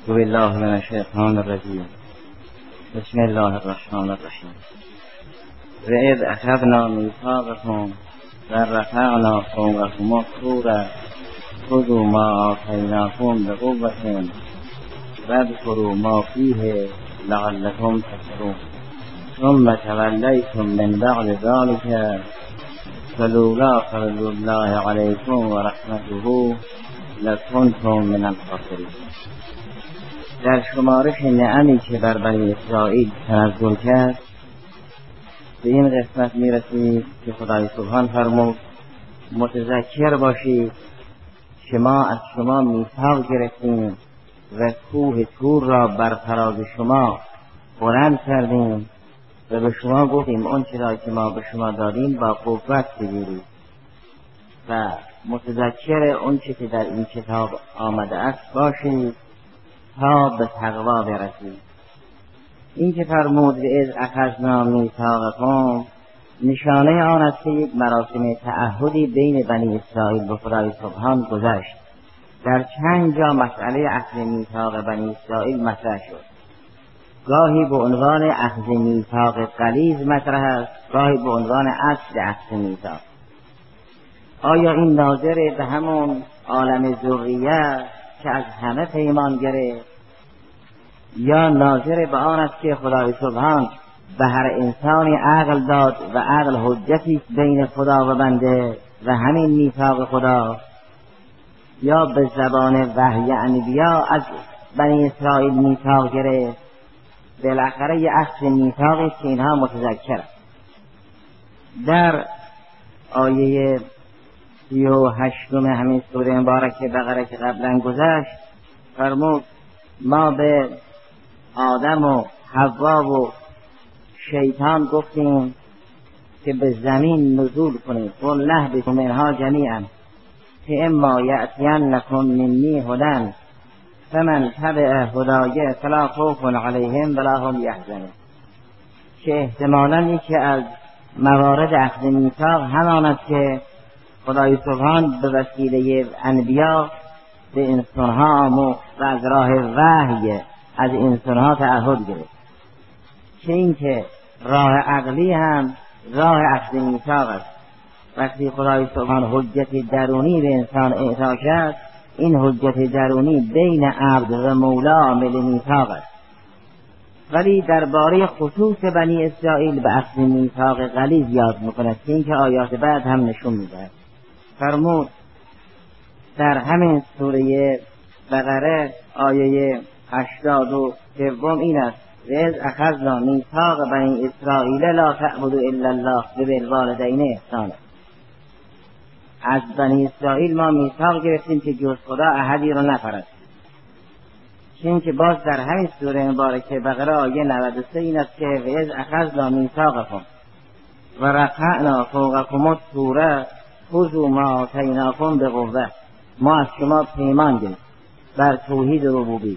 اعوذ بالله من الشیطان الرجیم. بسم الله الرحمن الرحیم. و اذ اخذنا میثاقکم و رفعنا فوقکم الطور خذوا ما آتیناکم بقوة واذکروا ما فیه لعلکم تتقون ثم تولیتم من بعد ذلک فلولا فضل الله علیکم و رحمته لکنتم من الخاسرین. در شمارش نعمی که بر بنی اسرائیل تنزل کرد به این قسمت میرسید که خدای سبحان فرمود متذکر باشید که ما از شما میثاق گرفتیم و کوه طور را بر فراز شما بلند کردیم و به شما گفتیم اون چیزی که ما به شما دادیم با قوت بگیرید و متذکر اون چیزی که در این کتاب آمده است باشید تا به تقوا برسید. این که فرمود و اذ اخذنا میثاقکم نشانه آن است که یک مراسم تعهدی بین بنی اسرائیل و خدای سبحان گذشت. در چند جا مسئله اخذ میثاق بنی اسرائیل مطرح شد. گاهی به عنوان اخذ میثاق غلیظ مطرح است، گاهی به عنوان اصل اخذ میثاق. آیا این ناظر به همون عالم ذریه که از همه پیمان گرفت یا ناظر به آن است که خدای سبحان به هر انسانی عقل داد و عقل حجتی بین خدا و بنده و همین میثاق خدا، یا به زبان وحی انبیا از بنی اسرائیل میثاق گرفت؟ بالاخره یه اخذ میثاقی که اینها متذکر. در آیه 38 همین سوره مبارکه بقره که قبلا گذشت فرمود ما به آدم و حوا و شیطان گفتیم که به زمین نزول کنید قل اهبطوا منها جمیعا که اما یأتینکم منی هدی فمن تبع هدای فلا خوف علیهم ولا هم یحزنون. که احتمالاً یکی از موارد اخذ میثاق همان است که خدای سبحان به وسیله انبیا به انسانها آموخت و از راه وحی از انسانها تعهد گرفت. که این که راه عقلی هم راه اخذ میثاق است. وقتی خدای سبحان حجت درونی به انسان اعطا کرد، این حجت درونی بین عبد و مولا عامل میثاق است. ولی درباره خصوص بنی اسرائیل به اخذ میثاق غلیظ یاد میکند که این که آیات بعد هم نشون میدهد. فرمود در همین سوره بقره آیه 83 این است و اذ اخذنا میثاق بنی اسرائیل لا تعبدوا الا الله و بالوالدین احسانا. از بنی اسرائیل ما میثاق گرفتیم که جز خدا احدی را نپرستید. چون که باز در همین سوره مبارکه بقره آیه 93 این است که و اذ اخذنا میثاقکم و رفعنا فوقکم الطور خذوا ما آتیناکم بقوة. ما از شما پیمان گرفتیم بر توحید ربوبیت.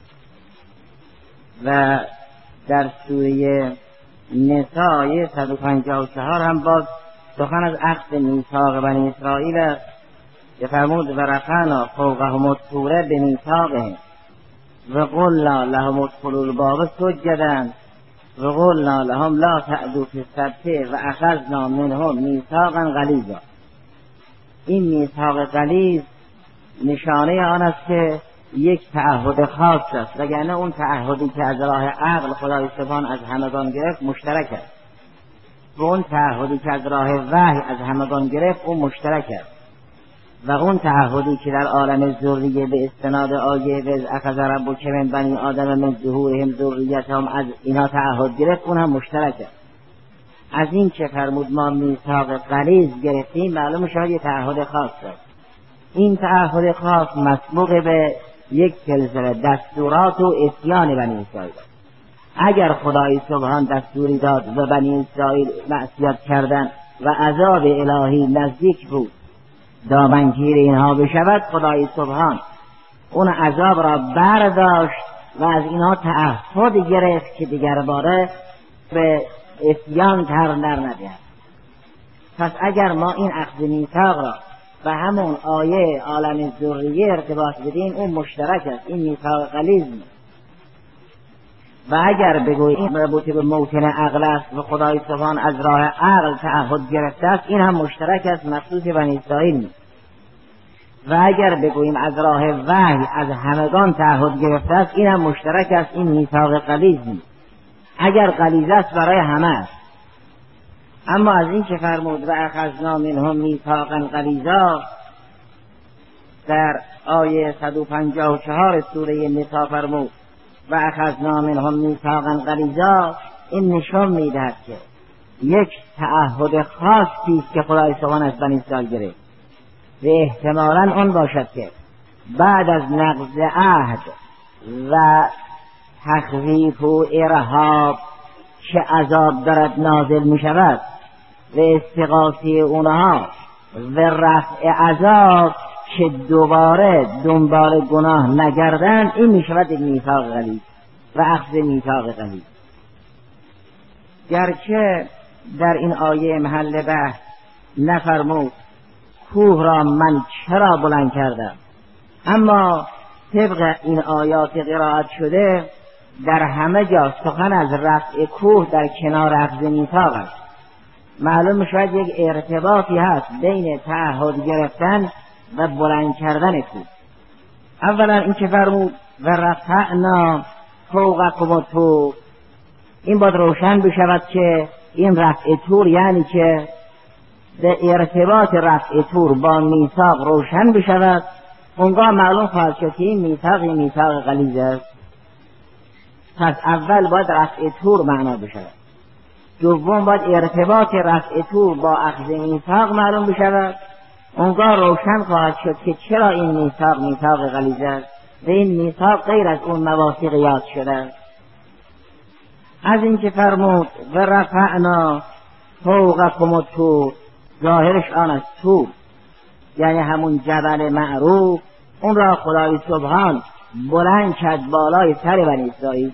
و در سوره نساء آیه 154 هم باز سخن از اخذ میثاق بنی اسرائیل است که فرمود و رفعنا فوقهم الطور بمیثاقهم و قلنا لهم ادخلوا الباب سجدا و قلنا لهم لا تعدوا فی السبت و اخذنا منهم میثاقا غلیظا. این میثاق غلیظ نشانه آن است که یک تعهد خاص است، وگرنه اون تعهدی که از راه عقل خدای سبحان از همگان گرفت مشترک است و اون تعهدی که از راه وحی از همگان گرفت اون مشترک است و اون تعهدی که در عالم ذریه به استناد آیه و اخذ ربک من بنی آدم من ظهورهم ذریتهم از اینا تعهد گرفت اون هم مشترک است. از این که فرمود ما میثاق غلیظ گرفتیم معلوم شد یه تعهد خاص است. این تعهد خاص مسبوق به یک سلسله دستورات و عصیان بنی اسرائیل. اگر خدای سبحان دستوری داد و بنی اسرائیل معصیت کردند و عذاب الهی نزدیک بود دامنگیر اینها بشود، خدای سبحان اون عذاب را برداشت و از اینها تعهد گرفت که دیگر باره به عصیان تر نردهد. پس اگر ما این اخذ میثاق را و همون آیه عالم ذریه ارتباط بدین، اون مشترک است، این میثاق غلیظ. و اگر بگویید این مربوط به موطن عقل است و خدای سبحان از راه عقل تعهد گرفته است، این هم مشترک است، مخصوص بنی اسرائیل نیست. و اگر بگوییم از راه وحی از همگان تعهد گرفته است، این هم مشترک است، این میثاق غلیظ نیست. اگر غلیظ است برای همه است. اما از این که فرمود و اخذنا منهم میثاقا غلیظا در آیه 154 سوره نساء فرمود و اخذنا منهم میثاقا غلیظا، این نشان میدهد که یک تعهد خاصی است که خدای سبحان از بنی اسرائیل گرفت و احتمالاً آن باشد که بعد از نقض عهد و تخویف و ارهاب که عذاب دارد نازل می شود و استغاثه اونها و رفع عذاب که دوباره دنبال گناه نگردند، این می شود یک میثاق غلیظ و اخذ میثاق غلیظ. گرچه در این آیه محل بحث نفرمود کوه را من چرا بلند کردم، اما طبق این آیات قرائت شده در همه جا سخن از رفع کوه در کنار اخذ میثاق است. معلوم شاید یک ارتباطی هست بین تعهد گرفتن و بلند کردن کوه. اولا این که فرمود و رفعنا فوقکم الطور، این باید روشن بشود که این رفع طور یعنی که به ارتباط رفع طور با میثاق روشن بشود، اونگاه معلوم خواهد شد که این میثاق غلیظ است. پس اول باید رفع طور معنا بشود، دوم باید ارتباط رفع طور با اخذ میثاق معلوم بشود، اونگاه روشن خواهد شد که چرا این میثاق غلیظ است و این میثاق غیر از اون مواثیق یاد شده. از این که فرمود و رفعنا فوقکم الطور، ظاهرش آن است طور یعنی همون جبل معروف، اون را خدای سبحان بلند کرد بالای سر بنی اسرائیل.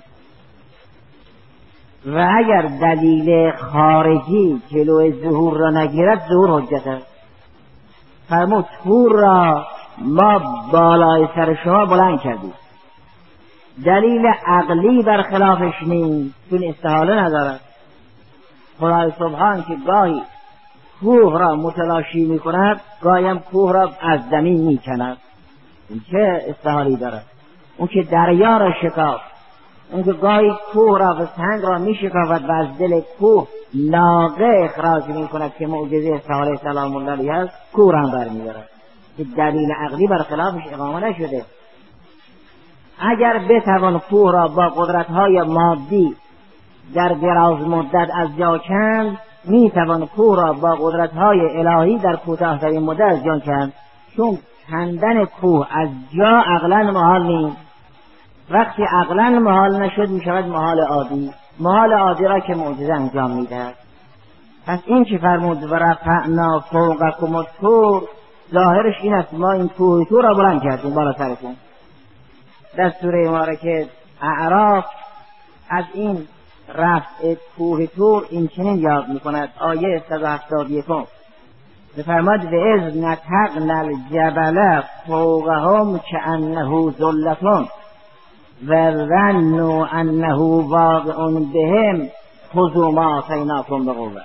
و اگر دلیل خارجی جلوی ظهور را نگیرد، ظهور حجت است. فرمود طور را ما بالای سر شما بلند کردیم، دلیل عقلی برخلافش نیست، چون استحاله ندارد. خدای سبحان که گاهی کوه را متلاشی می کند، گاهی هم کوه را از زمین می کند. این چه استحالی دارد؟ اون که دریا را شکافت، اون که گاهی کوه را و سنگ را می شکافت و از دل کوه ناقه اخراج می کند که معجزه صالح سلام الله علیه است، کوه را بر می دارد که دلیل عقلی برخلافش اقامه نشده. اگر بتوان کوه را با قدرت‌های مادی در دراز مدت از جا کند، می توان کوه را با قدرت‌های الهی در کوتاه‌ترین مدت از جا کند، چون کندن کوه از جا عقلاً محال نیست. وقتی عقلاً محال نشد می شود محال عادی را که معجزه انجام می دهد. پس این که فرمود و رفعنا فوقکم الطور، ظاهرش این است ما این کوه طور را بلند کردیم بالا سرتون. در سوره مبارکه اعراف از این رفع کوه طور این چنین یاد می کند. آیه 171 بفرماد و اذ نتقنا الجبل فوقهم کأنه ذلة و ظنوا انه واقع بهم خذوا ما آتیناکم بقوة.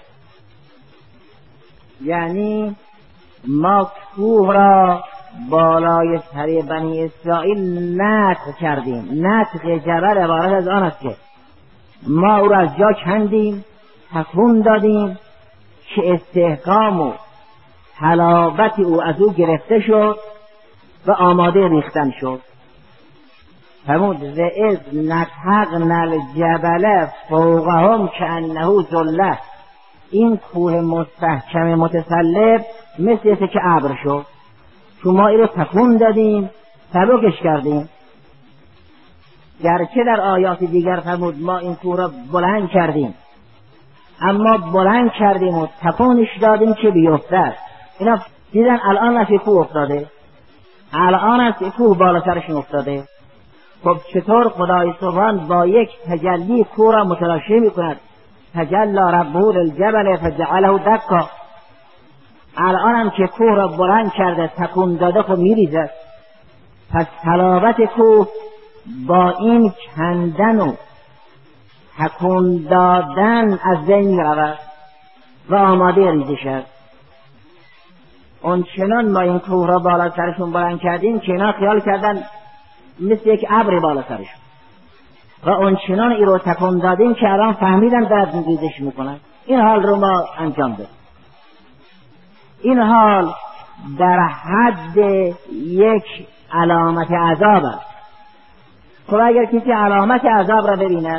یعنی ما کوه را بالای سر بنی اسرائیل نطق کردیم. نطق جبل عبارت از آن است که ما او را از جا کندیم، تکون دادیم که استحکام و حلاوت او از او گرفته شد و آماده ریختن شد. فرمود و اذ نتقنا الجبل فوقهم کأنه ذلة، این کوه مستحکم متسلب مثل که ابر شد، چون ما این رو تکون دادیم، سبکش کردیم. گرچه در آیات دیگر فرمود ما این کوه را بلند کردیم، اما بلند کردیم و تکونش دادیم که بیفتد. اینا دیدن الان است کوه افتاده، الان است کوه بالا سرشون افتاده. خب چطور خدای سبحان با یک تجلی کوه را متلاشی می کند؟ تجلی ربه للجبل فجعله دکا. الان هم که کوه را بلند کرده تکون داده خب میریزد. پس صلابت کوه با این کندن و تکون دادن از بین میرود و آماده ریزش است. اون چنان ما این کوه را بالا سرشون بلند کردیم که اینا خیال کردن مثل یک ابر بالا سرشون و اون چنان ای رو تکون دادیم که الان فهمیدن دارد ریزش میکنن. این حال رو ما انجام دادیم. این حال در حد یک علامت عذاب است. خب اگر کسی علامت عذاب را ببیند،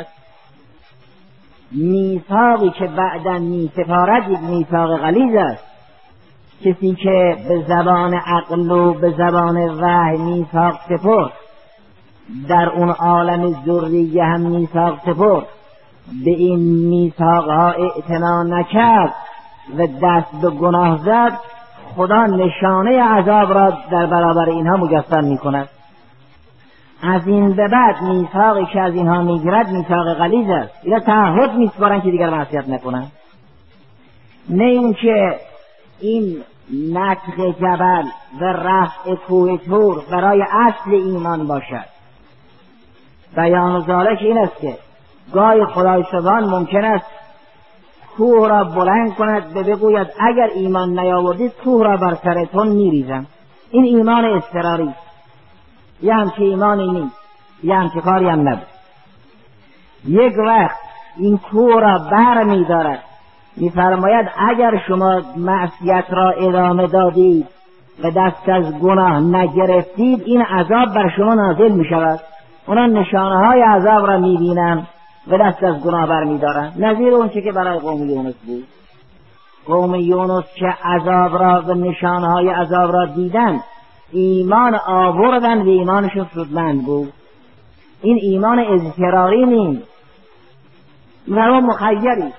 میثاقی که بعداً میسپارد یک میثاق غلیظ است. کسی که به زبان عقل و به زبان وحی میثاق سپرد، در اون عالم ذریه هم میثاق سپرد، به این میثاقها اعتنا نکرد و دست به گناه زد، خدا نشانه عذاب را در برابر اینها مجسم میکند. از این به بعد میثاقی که از اینها میگیرد میثاق غلیظ است. اینا تعهد میسپارن که دیگر معصیت نکنن. نه اینکه این نطق جبل و رفع کوه طور برای اصل ایمان باشد. بیان ذالک این است که گاهی خدای سبحان ممکن است کوه را بلند کند و بگوید اگر ایمان نیاوردید کوه را بر سرتون میریزم. این ایمان اضطراری، یه همچه ایمانی نیست، یه همچه کاری هم نبود. یک وقت این کوه را بر می‌دارد، می‌فرماید اگر شما معصیت را ادامه دادید و دست از گناه نگرفتید این عذاب بر شما نازل می‌شود. اونا نشانه‌های عذاب را می‌بینن و دست از گناه بر می‌دارن. نظیر اون چه که برای قوم یونس بود. قوم یونس که عذاب را و نشانه‌های عذاب را دیدن، ایمان آوردن و ایمانشون سودمند بود. این ایمان اضطراری نیست، ایمان مخیری.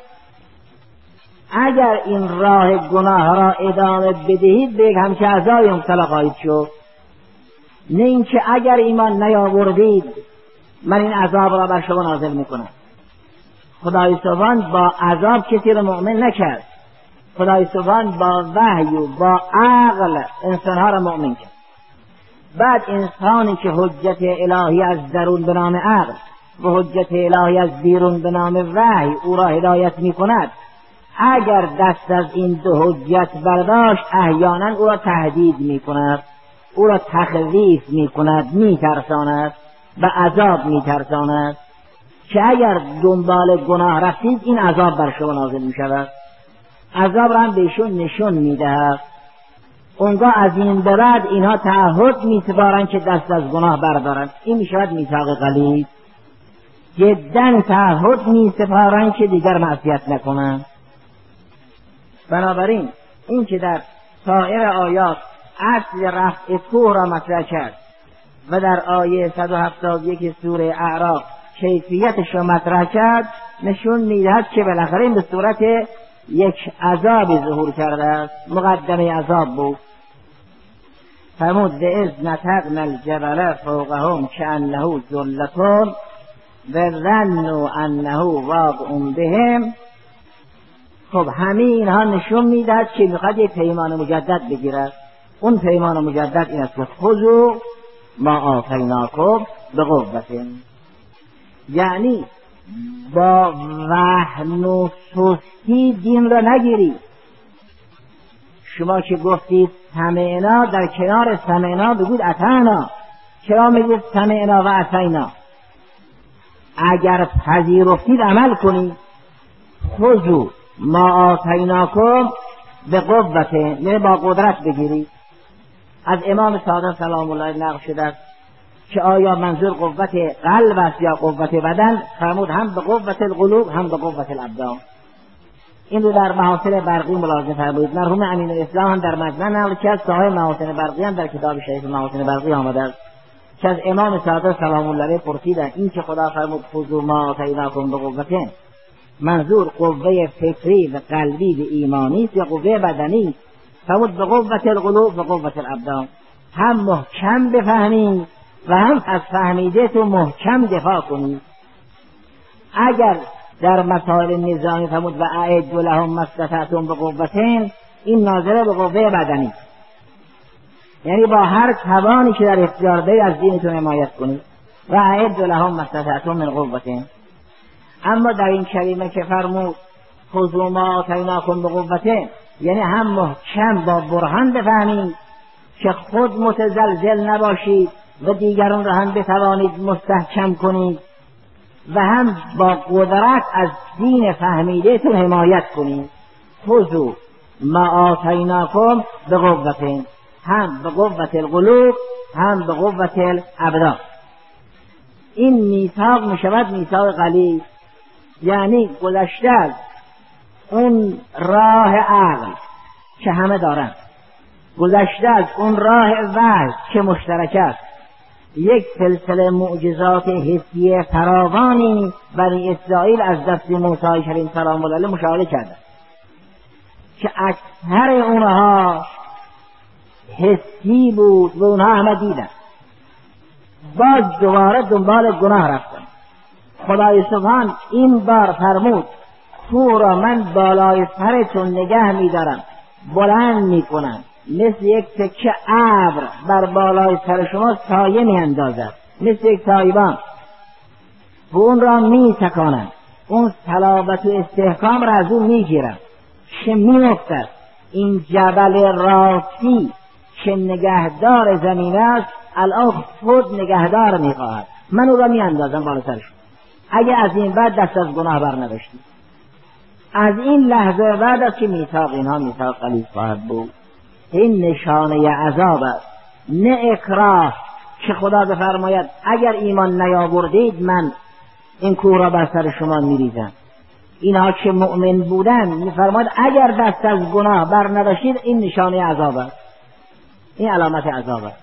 اگر این راه گناه را ادامه بدهید به یک همچه عذابی مبتلا خواهید شد. نه اینکه اگر ایمان نیاوردید من این عذاب را بر شما نازل میکنم. خدای سبحان با عذاب کسی را مؤمن نکرد. خدای سبحان با وحی و با عقل انسانها را مؤمن کرد. بعد انسانی که حجت الهی از درون به نام عقل و حجت الهی از بیرون به نام وحی او را هدایت می کند، اگر دست از این دو حجت برداشت احیانا او را تهدید می کند، او را تخویف می کند، می ترساند، به عذاب می ترساند که اگر دنبال گناه رفتید این عذاب بر شما نازل می شود. عذاب را هم بهشون نشون می دهد. اونگاه از این به بعد اینها تعهد می‌سپارن که دست از گناه بردارن. این میشود میثاق غلیظ. جداً تعهد می‌سپارن که دیگر معصیت نکنن. بنابراین این که در سایر آیات اصل رفع کوه را مطرح کرد و در آیه 171 سوره اعراف کیفیتش را مطرح کرد، نشون می‌دهد که بالاخره این به صورت یک عذاب ظهور کرده است. مقدمه عذاب بود. فرمود اذ نتقنا الجبل فوقهم كأنه ذلة و ظنوا انه واقع بهم. خب همین اینها نشون میدهد که میخواد یک پیمان مجدد بگیرد. اون پیمان مجدد این است که خذوا ما آتیناکم بقوة، یعنی با وهن و سستی دین را نگیرید. شما که گفتید سمعنا، در کنار سمعنا بگوید اطعنا. چرا میگوید سمعنا و اطعنا؟ اگر پذیرفتید عمل کنید. خذوا ما آتیناکم بقوة، یعنی با قدرت بگیرید. از امام صادق سلام الله نقل شده است که آیا منظور قوت قلب است یا قوت بدن؟ فرمود هم به قوت القلوب هم به قوت الابدان. این رو در محاسن برقی ملاحظه فرمودید. مرحوم امین الاسلام هم در مجمع نقل کرد، صاحب محاسن برقی هم در کتاب شریف محاسن برقی آمده است که از امام صادق سلام الله علیه پرسیدند این که خدا فرمود خذوا ما آتیناکم بقوة، منظور قوه فکری و قلبی و ایمانی است یا قوه بدنی؟ فرمود به قوت القلوب و قوت الابدان. هم محکم بفهمید و هم از فهمیده تو محکم دفاع کنید. اگر در مسائل نظامی فرمود و اعدوا لهم ما استطعتم بقوة، این ناظره به قوه بدنی، یعنی با هر توانی که در اختیار دارید از دینتون حمایت کنید. و اعدوا لهم ما استطعتم من قوة. اما در این کلمه که فرمود خذوا ما آتیناکم بقوة، یعنی هم محکم با برهان بفهمید که خود متزلزل نباشید و دیگران را هم بتوانید مستحکم کنید و هم با قدرت از دین فهمیدهتون حمایت کنید. خذوا ما آتیناکم بقوة، هم به قوة القلوب هم به قوة الابدان. این میثاق میشود میثاق غلیظ، یعنی گذشته از اون راه عقل که همه دارن، گذشته از اون راه وحی که مشترک است، یک سلسله معجزات حسی فراوانی بنی اسرائیل از دست موسی کریم سلام الله علیه مشاهده کردند که اکثر اونها حسی بود و اونها همه دیدن. باز دوباره دنبال گناه رفتن. خدای سبحان این بار فرمود کوه را من بالای سرتون نگه می‌دارم، بلند می‌کنم، مثل یک تکه ابر بر بالای سر شما سایه می‌اندازد، مثل یک سایبان، و اون را می‌تکانم، اون صلابت و استحکام را از اون می‌گیرم که می‌افتد. این جبل راستی که نگهدار زمین است الان خود نگهدار می‌خواهد، من اون را می‌اندازم بالا سرشون. اگه از این بعد دست از گناه بر نداشتید، از این لحظه بعد از که میثاق اینها میثاق غلیظ خواهد بود. این نشانه عذاب است، نه اکراه که خدا بفرماید اگر ایمان نیاوردید من این کوه را بر سر شما میریزم. اینها که مؤمن بودن میفرماید اگر دست از گناه بر نداشتید این نشانه عذاب است، این علامت عذاب است.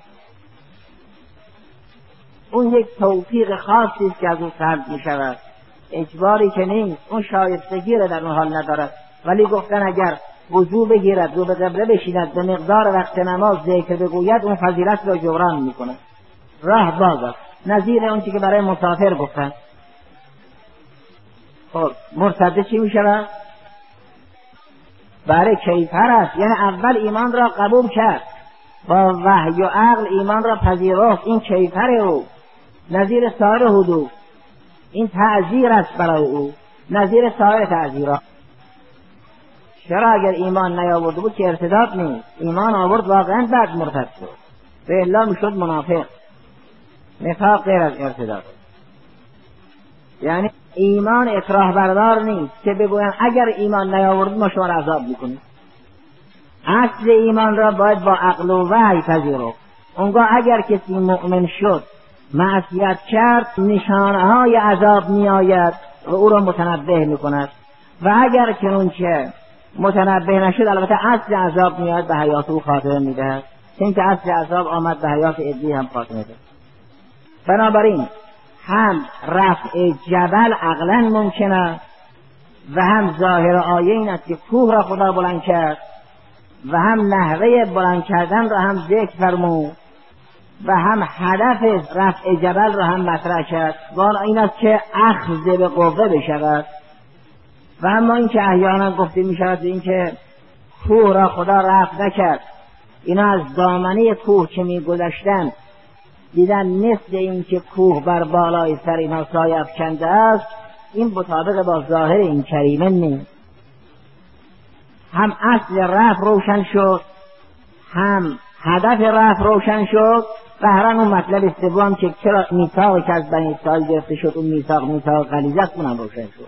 اون یک توفیق خاصی است که از اون سرد می شود، اجباری که نیست، اون شایستگی را در اون حال ندارد. ولی گفتن اگر وضو بگیرد رو به قبله بشیند به مقدار وقت نماز ذکر بگوید اون فضیلت را جبران می کند. راه باز است، نظیر اون چی که برای مسافر گفتن. خب مرتد چی می شود؟ برای کیفر است، یعنی اول ایمان را قبول کرد، با وحی و عقل ایمان را پذیرفت، این کیفر او، نظیر سایر حدود، این تعذیر است برای او، نظیر سایر تعذیرات. چرا اگر ایمان نیاورده بود که ارتداد نیست، ایمان آورد واقعا بعد مرتد شد، به الا میشد منافق. نفاق غیر از ارتداد، یعنی ایمان اکراه بردار نیست که بگوین اگر ایمان نیاورد ما شما را عذاب میکنیم. اصل ایمان را باید با عقل و وحی پذیرفت. اونگاه اگر کسی مؤمن شد معصیت کرد نشانه های عذاب می آید و او را متنبه می کند، و اگر چنانچه متنبه نشد البته اصل عذاب می آید به حیات او خاتمه می دهد، چون که اصل عذاب آمد به حیات عدی هم خاتمه دهد. بنابراین هم رفع جبل عقلا ممکنه و هم ظاهر آیه این است که کوه را خدا بلند کرد و هم نحوه بلند کردن را هم ذکر فرمود و هم هدف رفع جبل را هم مطرح کرد و این است که اخذ به قوه بشود. و اما این که احیانا گفته می شود این که کوه را خدا رفع نکرد، اینا از دامنه کوه که می گذشتن دیدن مثل این که کوه بر بالای سر اینا سایه افکنده است، این مطابق با ظاهر این کریمه نیست. هم اصل رفع روشن شد، هم هدف رفع روشن شد. بهرن اون مطلب سوم که چرا میثاقی که از بنی اسرائیل گرفته شد اون میثاق غلیظ است اونم روشن شد.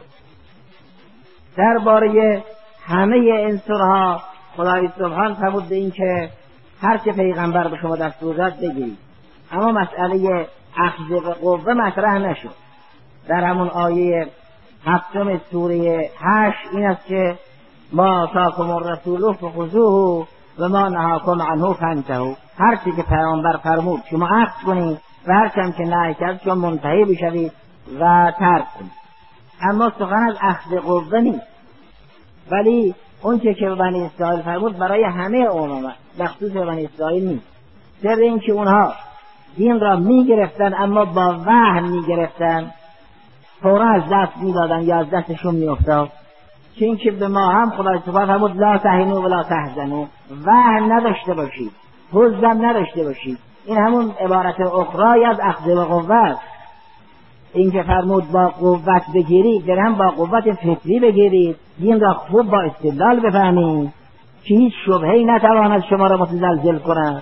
درباره همه این سورها خدای سبحان فرمود این که هر چه پیغمبر به شما دستور داد بگیرید، اما مسئله اخذ به قوه مطرح نشد. در همون آیه 7 سوره 8 این است که ما آتاکم الرسول فخذوه و ما نهاکم عنه فانتهوا. هر چی که پیامبر فرمود شما اخذ کنید و هر چی که نهی کرد شما منتهی بشوید و ترک کنید. اما سخن از اخذ قوه نیست، ولی اون چی که بنی اسرائیل فرمود برای همه امم مخصوص بنی اسرائیل نیست. سر این که اونها دین را می گرفتن اما با وحی می گرفتن، فورا از دست می دادن یا از دستشون می افتاد. که این که به ما هم خدای سبحانه فرمود لا تهنوا ولا تحزنوا، وهن نداشته باشید، حزن نداشته باشید. این همون عبارت اخرای از اخذ و قوت. این که فرمود با قوت بگیرید، در هم با قوت فکری بگیرید، دین را خوب با استدلال بفهمید که هیچ شبهه‌ای نتواند شما را متزلزل کند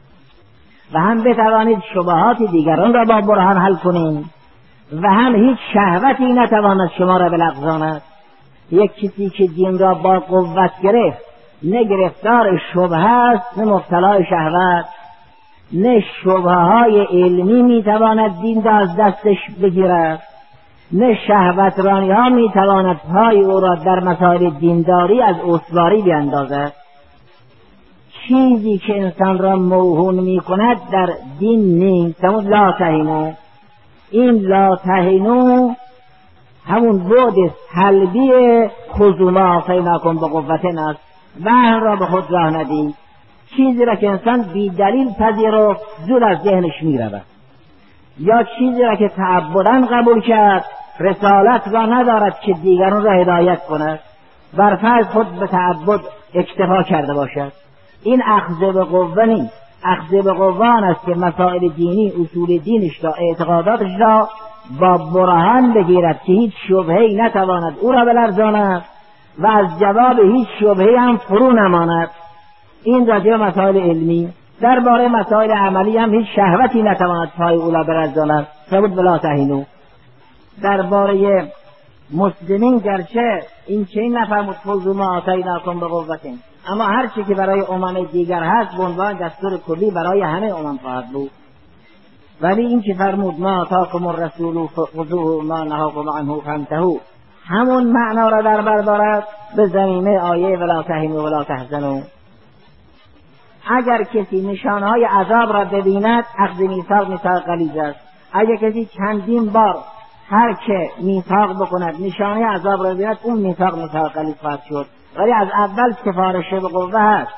و هم بتوانید شبهات دیگران را با برهان حل کنید و هم هیچ شهوتی نتواند شما را بلغزاند. یک کسی که دین را با قوت گرفت، نه گرفتار شبهه است نه مبتلا شهوت، نه شبهه‌های علمی میتواند دین را از دستش بگیرد، نه شهوت رانی‌ها میتواند پای او را در مسائل دینداری از استواری بیندازد. چیزی که انسان را موهون میکند در دین نیست. همون لا تهنوا، این لا تهنوا همون بعد سلبی خذوا ما آتیناکم بقوة است. وهن را به خود راه ندید. چیزی را که انسان بی دلیل پذیرفت زود از ذهنش میرود، یا چیزی را که تعبداً قبول کرد رسالت را ندارد که دیگران را هدایت کند، بر فرض خود به تعبد اکتفا کرده باشد. این اخذ به قوه نیست. اخذ به قوه است که مسائل دینی، اصول دینش را، اعتقاداتش را با برهان بگیرد که هیچ شبهه‌ای نتواند او را بلرزاند و از جواب هیچ شبهه‌ای هم فرو نماند. این راجع به مسائل علمی. درباره مسائل عملی هم هیچ شهوتی نتواند پای او را بلرزاند. فرمود ولا تهنوا. درباره مسلمین گرچه این چنین نفرمود خذوا ما آتیناکم بقوة، اما هر چی که برای امم دیگر هست به عنوان دستور کلی برای همه امم خواهد بود. ولی این که فرمود ما آتاکم الرسول فخذوه ما نهاکم عنه فانتهوا، همون معنا را در بر دارد به زمینه آیه ولا تهنوا ولا تحزنوا. اگر کسی نشانهای عذاب را ببیند، اخذ میثاق غلیظ است. اگر کسی چندین بار هر که میثاق بکند نشانه عذاب را ببیند، اون میثاق غلیظ خواهد شد. ولی از اول سفارش به قوه هست.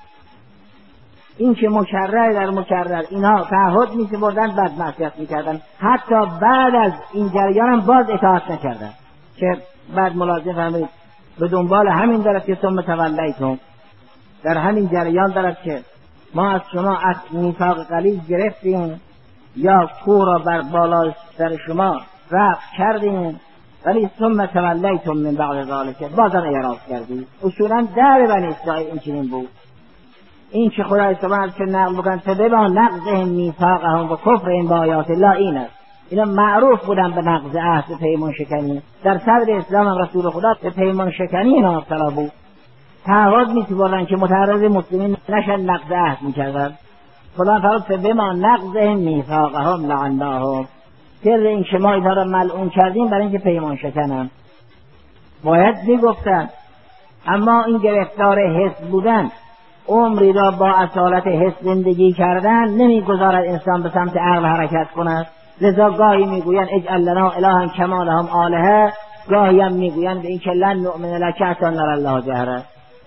این که مکرر در مکرر اینها تعهد می‌سپردند، بعد معصیت می‌کردند، حتی بعد از این جریان هم باز اطاعت نکردند، که بعد ملاحظه فرمایید به دنبال همین دارد که ثم تولیتم، در همین جریان دارد که ما از شما میثاق غلیظ گرفتیم یا کوه را بر بالای سر شما رفع کردیم، ولی ثم تولیتم من بعد ذلک، بازم اعراض کردید. اصولا در بنی اسرائیل این چنین بود. این که خدای سبحانه که نقل بکنند فبما نقضهم میثاقهم و کفرهم بآیات الله، این است. اینا معروف بودن به نقض عهد، به پیمان شکنی. در صدر اسلام هم رسول خدا به پیمان شکنی اینا مبتلا بود. تعهد می‌سپردند که متعرض مسلمین نشن، نقض عهد می‌کردند. خدا فرمود فبما نقضهم میثاقهم لعناهم، سر این که ما اینها را ملعون کردیم برای اینکه پیمان شکنند. باید میگفتن، اما این گرفتار حس بودن، عمری را با اصالت حس زندگی کردن نمیگذارد انسان به سمت عقل حرکت کند. لذا گاهی میگویند اجعل لنا الها کما لهم آلهه، گاهی هم میگویند به این که لن نؤمن لک حتی نری الله جهره.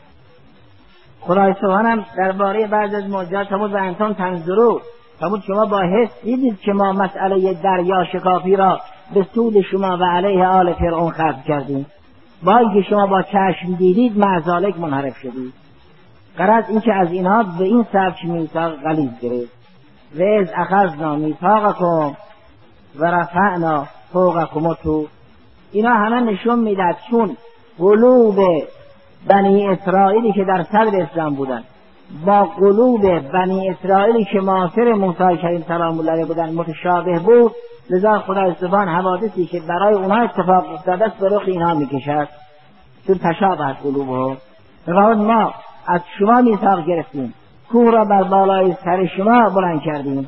خدای سبحانه درباره بعض از معجزات فرمود و انتم تنظرون، فرمود شما با حس دیدید که ما مسئله دریا شکافی را به سود شما و علیه آل فرعون خرج کردیم. با اینکه شما با چشم دیدید معذالک منحرف شدید. غرض این که از اینها به این سبک میثاق غلیظ گرفت. و اذ اخذنا میثاقکم و رفعنا فوقکم الطور. اینا همه نشون میداد چون قلوب بنی اسرائیلی که در صدر اسلام بودن با قلوب بنی اسرائیلی که معاصر موسی کریم سلام الله علیه بودن متشابه بود، لذا خدای سبحان حوادثی که برای اونها اتفاق افتاده است به رخ اینها میکشد، چون تشابه قلوبهم. فرمود ما از شما میثاق گرفتیم، کوه را بر بالای سر شما بلند کردیم.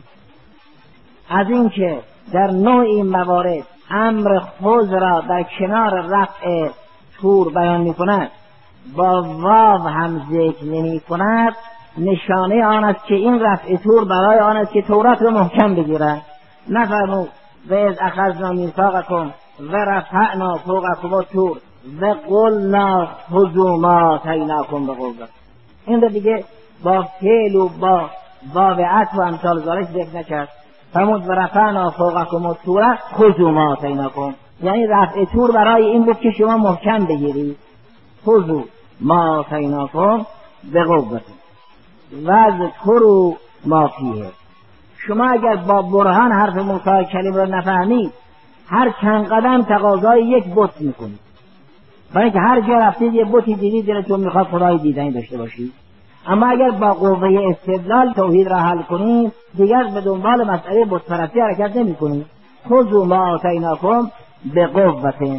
از این که در نوع این موارد امر خود را در کنار رفع طور بیان میکند، با واو هم ذکر نمی کند، نشانه آن است که این رفع طور برای آن است که تورات را محکم بگیرد. نفرمود و اذ اخذنا میثاقکم و رفعنا فوقکم الطور و قلنا خذوا ما آتیناکم بقوة. این را دیگه با فعل و با واوعت و امثال ذالک ذکر نکرد. فرمود و رفعنا فوقکم الطور خذوا ما آتیناکم، یعنی رفع طور برای این بود که شما محکم بگیرید. خذوا ما آتیناکم بقوة واذکروا ما فیه. شما اگر با برهان حرف موسی کلیم را نفهمید، هر چند قدم تقاضای یک بت میکنید، برای اینکه هر جا رفتید یه بتی دیدید دلتون میخواد خدای دیدنی داشته باشید. اما اگر با قوه استدلال توحید را حل کنید، دیگر به دنبال مسئله بت پرستی حرکت نمیکنید. خذوا ما آتیناکم بقوة.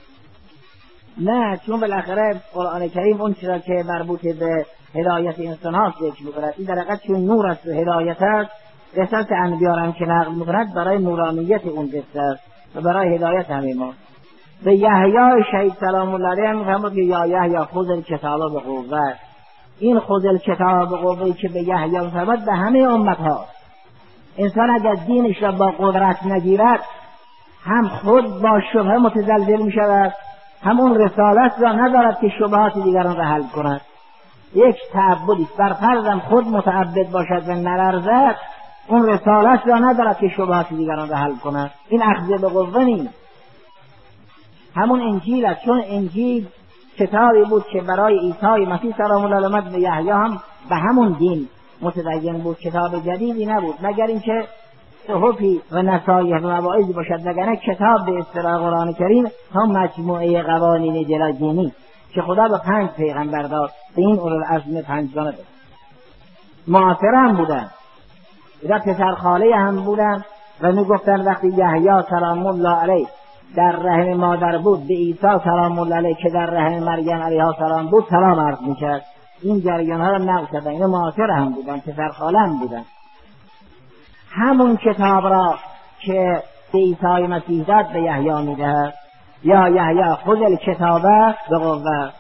نه، چون بالاخره قرآن کریم اون چیزا که مربوط به هدایت انسان ها ذکر می‌کند، این در حقیقت چون نور است و هدایت است، قصص انبیا را هم که نقل می‌کند برای نورانیت اون قصه است و برای هدایت همه ما. به یحیی شهید سلام الله علیه می‌فرمود که یا یحیی خذ الکتاب بقوة. این خذ الکتاب بقوة که به یحیی می‌فرمود به همه امت‌ها. انسان اگر دینش را با قدرت نگیرد، هم خود با شبهه متزلزل می‌شود، همون رسالت را ندارد که شبهات دیگران را حل کند. یک تعبدی بر فرضم خود متعبد باشد و نلرزد، اون رسالت را ندارد که شبهات دیگران را حل کند. این اخذ به قوه نیست. همون انجیل است، چون انجیل کتابی بود که برای عیسی مسیح سلام الله علیه و یحیی هم به همون دین متدین بود، کتاب جدیدی نبود، مگر اینکه صحفی و نصایح و مواعظی باشد، وگرنه کتاب به اصطلاح قرآن کریم هم مجموعه قوانین دینی که خدا به 5 پیغمبر داد، به این اولوالعزم 5 داد. معاصر هم بودن، اینا پسر خاله هم بودن و میگفتن وقتی یحیی سلام الله علیه در رحم مادر بود، به عیسی سلام الله علیه که در رحم مریم علیها السلام بود سلام عرض میکرد. این جریان ها را نقل کردن، اینا معاصر هم بودن، پسر خاله هم بودن. همون کتاب را که به عیسی مسیح داد به یحیی میدهد، یا یحیی خذ الکتاب بقوة.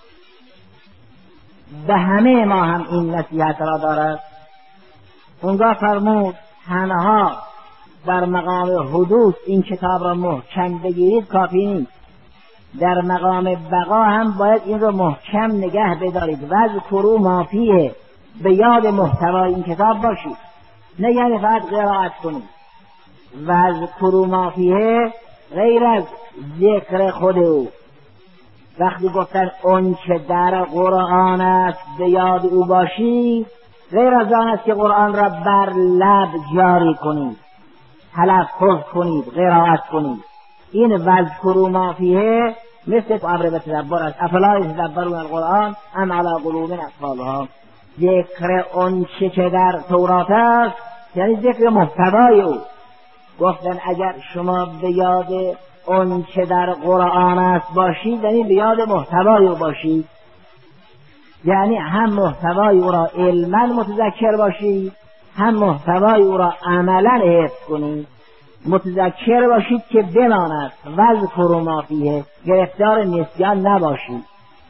به همه ما هم این نصیحت را دارد. اونجا فرمود تنها در مقام حدوث این کتاب را محکم بگیرید کافی نیست، در مقام بقا هم باید این را محکم نگه بدارید. واذکروا ما فیه، به یاد محتوای این کتاب باشید، نه یعنی فقط قرائت کنید. واذکروا ما فیه غیر از ذکر خود او. وقتی گفتن اون که در قرآن است به یاد او باشید، غیر از آن است که قرآن را بر لب جاری کنید، تلفظ کنید، قرائت کنید. این واذکروا ما فیه مثل امر به تدبر است. افلا یتدبرون القرآن ام علی قلوب اقفالها. ذکر اون که در تورات است یعنی ذکر محتوای او. گفتن اگر شما به یاد اون که در قرآن است باشید، یعنی به یاد محتوای او باشید، یعنی هم محتوای او را علما متذکر باشید، هم محتوای او را عملا حفظ کنید. متذکر باشید که بماند، واذکروا ما فیه، گرفتار نسیان نباشید.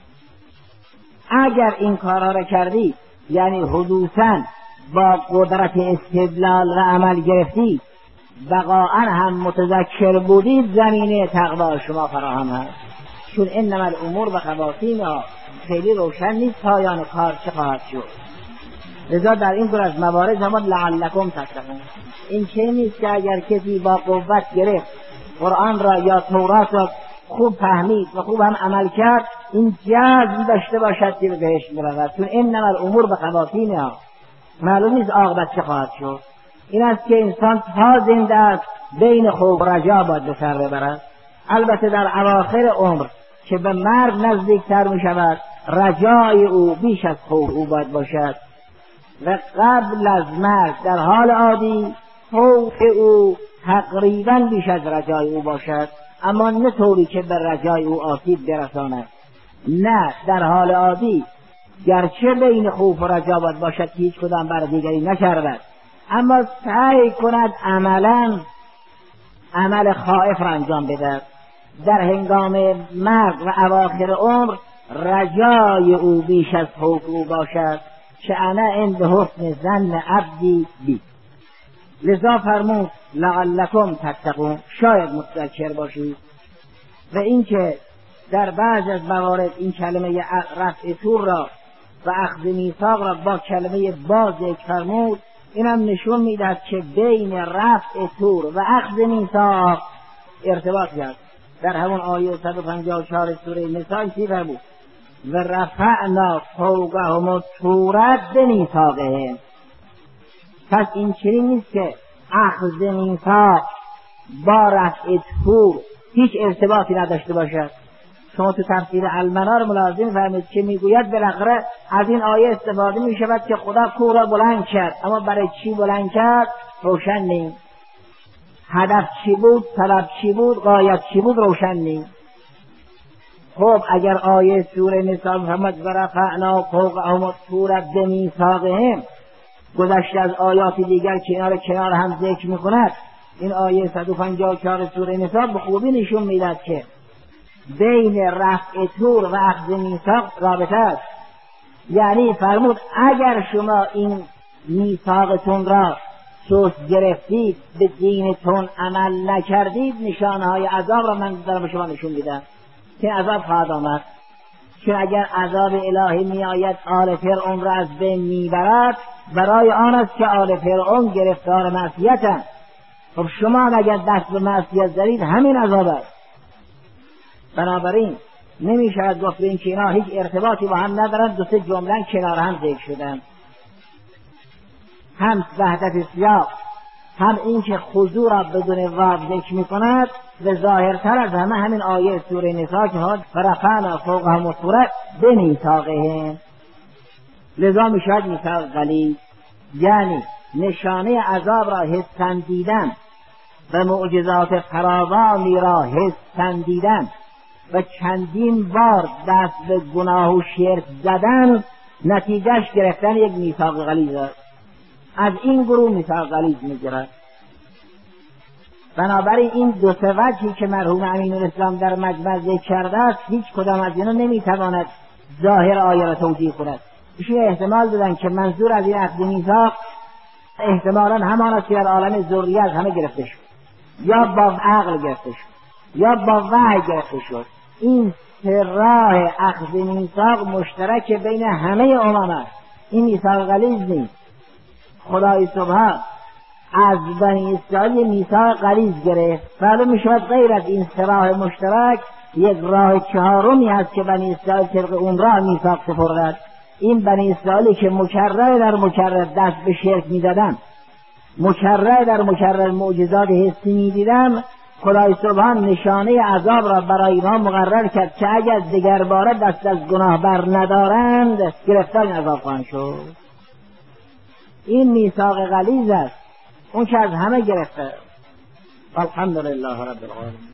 اگر این کارها را کردید، یعنی حدوثاً با قدرت استدلال و عمل گرفتید، بقاءً هم متذکر بودید، زمینه تقوا شما فراهم هست. چون انما الامور بخواتیمها، خیلی روشن نیست پایان کار چه خواهد شد. لذا در این از موارد زمان لعلکم تتقون. این چه نیست که اگر کسی با قوت گرفت قرآن را یا تورات را خوب فهمید و خوب هم عمل کرد، این جزم داشته باشد که به بهشت برود. چون انما الامور بخواتیمها، معلوم نیست عاقبت چه خواهد شد. این است که انسان تا زنده است بین خوف و رجا باید به سر ببرد. البته در اواخر عمر که به مرگ نزدیکتر می شود، رجای او بیش از خوف او باید باشد و قبل از مرگ در حال عادی خوف او تقریبا بیش از رجای او باشد، اما نه طوری که به رجای او آسیب برساند. نه، در حال عادی گرچه بین خوف و رجا باید باشد که هیچ کدام بر دیگری نشربد، اما سعی کند عملا عمل خائف را انجام بدهد. در هنگام مرگ و اواخر عمر رجای او بیش از خوف او باشد که انا عند حسن ظن عبدی بی. لذا فرمود لعلکم تتقون، شاید متذکر باشید. و اینکه در بعض از موارد این کلمه رفع طور را و اخذ میثاق را با کلمه باز ذکر فرمود، اینم نشون میدهد که بین رفع طور و اخذ میثاق ارتباطی است. در همون آیه 154 سوره نساء چی فرمود؟ و رفعنا فوقهم الطور بمیثاقهم. پس این چنین نیست که اخذ میثاق با رفع طور هیچ ارتباطی نداشته باشد. شما تو تفسیر المنار ملاحظه می‌فرمایید که میگوید بالاخره از این آیه استفاده می‌شود که خدا کوه را بلند کرد، اما برای چی بلند کرد روشن نیست. هدف چی بود، طلب چی بود، غایت چی بود روشن نیست. خب اگر آیه سوره نساء فرمود و رفعنا فوقهم الطور بمیثاقهم گذشته از آیات دیگر کنار هم ذکر می‌کند، این آیه 154 سوره نساء به خوبی نشون میدهد که بین رفع طور و اخذ میثاق رابطه است. یعنی فرمود اگر شما این میثاقتون را سست گرفتید، به دینتون عمل نکردید، نشانهای عذاب را من دارم به شما نشون میدم که عذاب خواهد آمد. چون اگر عذاب الهی می آید آل فرعون را از بین میبرد، برای آن است که آل فرعون گرفتار معصیتند. خب شما اگر دست به معصیت زدید همین عذاب است. بنابراین نمیشود گفت این که اینا هیچ ارتباطی با هم ندارند، دو سه جمله کنار هم ذکر شدند. هم وحدت سیاق، هم این که خضوع را بدون واو ذکر میکند و ظاهرتر از همه همین آیه سوره نساء که فرفعنا فوقهم الطور بمیثاقهم. لذا میشود میثاق غلیظ، یعنی نشانه عذاب را حسن دیدن و معجزات فراوانی را حسن دیدن و چندین بار دست به گناه و شرک زدن نتیجهش گرفتن یک میثاق غلیظ است. از این گروه میثاق غلیظ میگیرد. بنابراین این دو سه وجهی که مرحوم امین الاسلام در مجمع ذکر کرده است هیچ کدام از اینا نمیتواند ظاهر آیه را توجیه کند. ایشون احتمال دادن که منظور از این اخذ میثاق احتمالاً همان است که در عالم ذریه از همه گرفته شد، یا با عقل گرفته شد یا با وحی گرفته شد. این سه راه اخذ میثاق مشترک بین همه امم است. این میثاق غلیظ نیست. خدای سبحان از بنی اسرائیل میثاق غلیظ گرفت. معلوم میشود غیر از این سه راه مشترک یک راه چهارمی هست که بنی اسرائیل طبق اون راه میثاق سپردند. این بنی اسرائیلی که مکرر در مکرر دست به شرک می‌زدند، مکرر در مکرر معجزات حسی می‌دیدند، خدای سبحان نشانه عذاب را برای ما مقرر کرد که اگر دیگر باره دست از گناه بر ندارند گرفتار عذاب خواهند شد. این میثاق غلیظ است، اون که از همه گرفته. الحمدلله رب العالمین.